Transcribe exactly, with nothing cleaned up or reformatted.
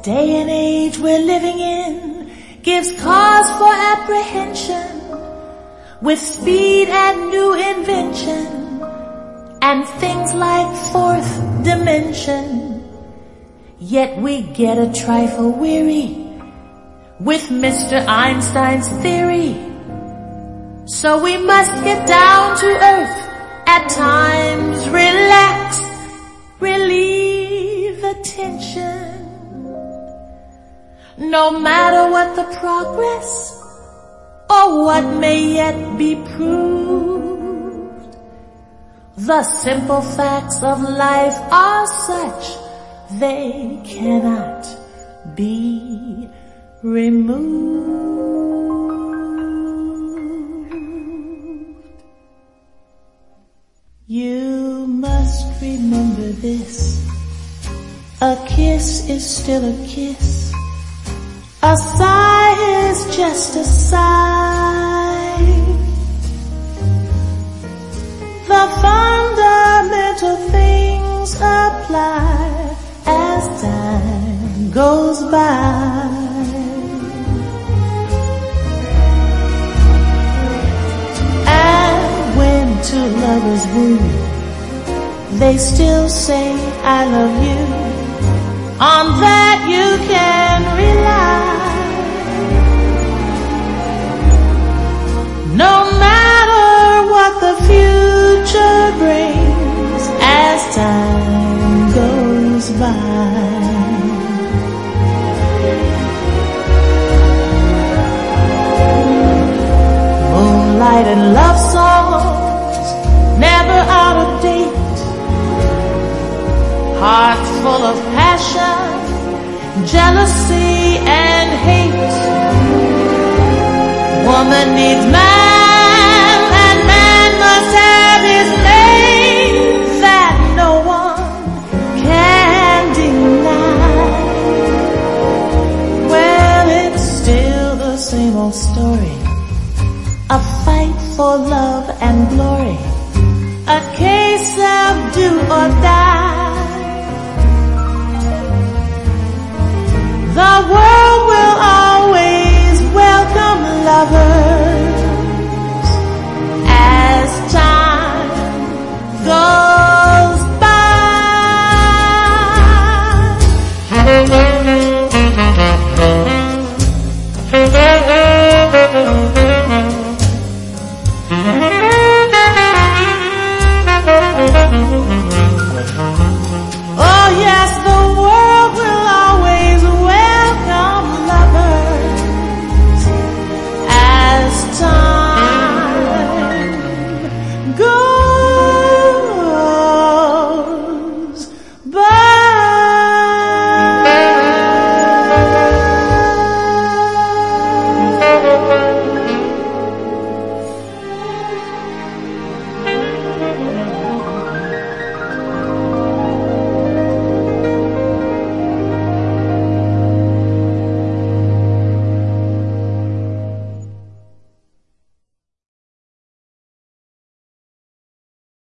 day and age we're living in gives cause for apprehension, with speed and new invention and things like fourth dimension. Yet we get a trifle weary with Mister Einstein's theory. So we must get down to earth at times, relax, relieve the tension. No matter what the progress or what may yet be proved, the simple facts of life are such they cannot be removed. You must remember this: a kiss is still a kiss. A sigh is just a sigh. The fundamental things apply as time goes by. And when two lovers woo, they still say I love you. On that you can rely. No matter what the future brings as time goes by. Moonlight and love songs, never out of date. Hearts full of passion, jealousy and hate. Woman needs man, and man must have his mate, that no one can deny. Well, it's still the same old story, a fight for love and glory, a case of do or die. The world will